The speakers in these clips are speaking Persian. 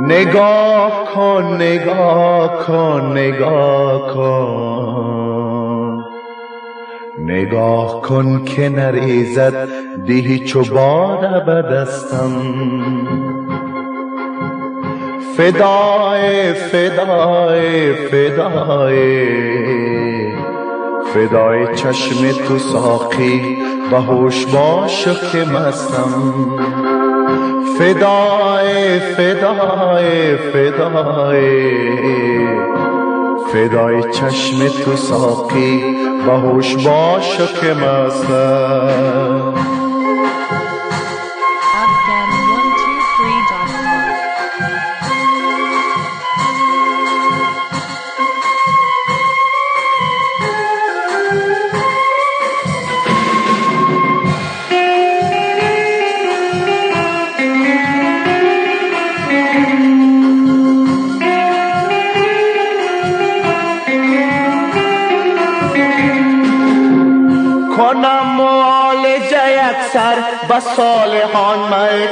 نگاه کن نگاه کن نگاه کن نگاه کن که نریزد دیهی چو باد بدستم فدای فدای فدای فدای چشم تو ساقی و هوش باش که مستم فدای فدای فدای فدای چشم تو ساقی و هوش باش که مستم کنم معالجه یک سر به صالحان می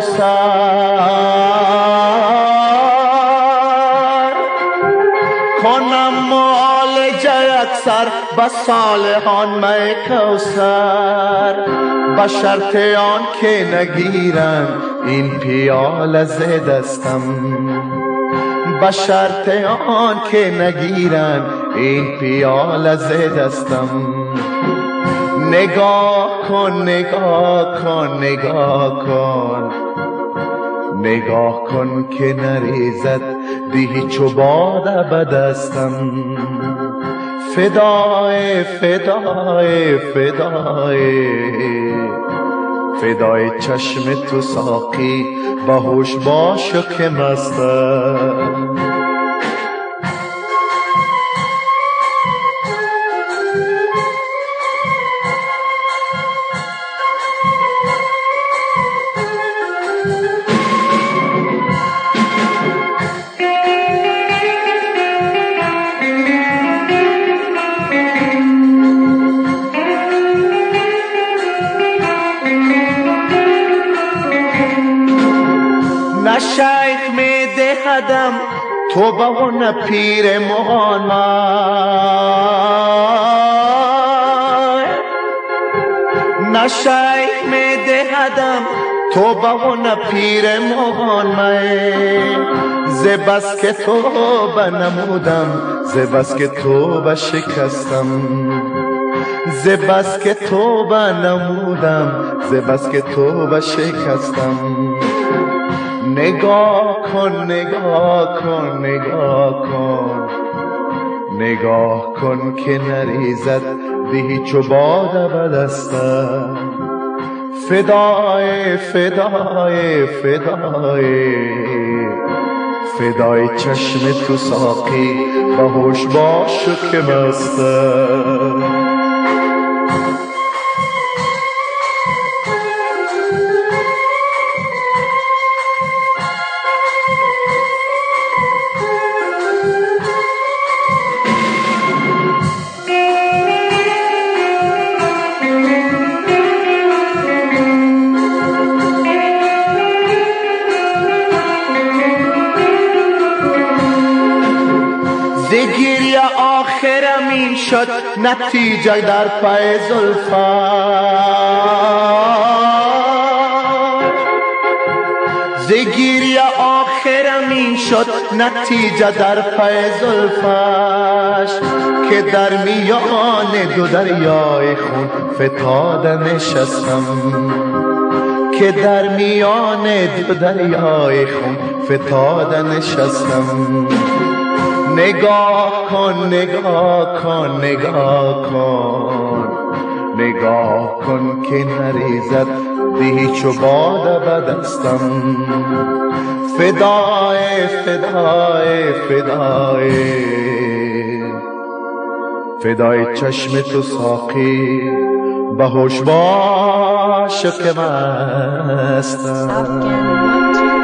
کوثر کنم معالجه یک سر به صالحان می کوثر به شرط آن که نگیرن این پیاله ز دستم به شرط آن که نگیرن این پیاله ز دستم نگاه کن نگاه کن نگاه کن نگاه کن که نریزد دیهی چو باد بدستم فدای فدای فدای فدای چشم تو ساقی با هوش باش که مستم نه شیخ می دهدم تو با نه پیر مغان نه شیخ می دهدم تو با نه پیر مغان ز بس که تو بنمودم ز بس که تو بشکستم ز بس که تو بنمودم ز بس که تو بشکستم نگاه کن نگاه کن نگاه کن نگاه کن که نریزد دیهی چو باد بدستم فدای فدای فدای فدای چشم تو ساقی و هوش باش که مستم گریه آخرم این شد نتیجه در پای زلفت گریه آخرم این شد نتیجه در پای زلفش که در میان دو دریای خون فتاده نشستم که در میان دو دریای خون فتاده نشستم نگاه کن نگاه کن نگاه کن نگاه کن که نریزد دیهی چو باد بدستم فدای فدای فدای فدای چشم تو ساقی به هوش باش که مستم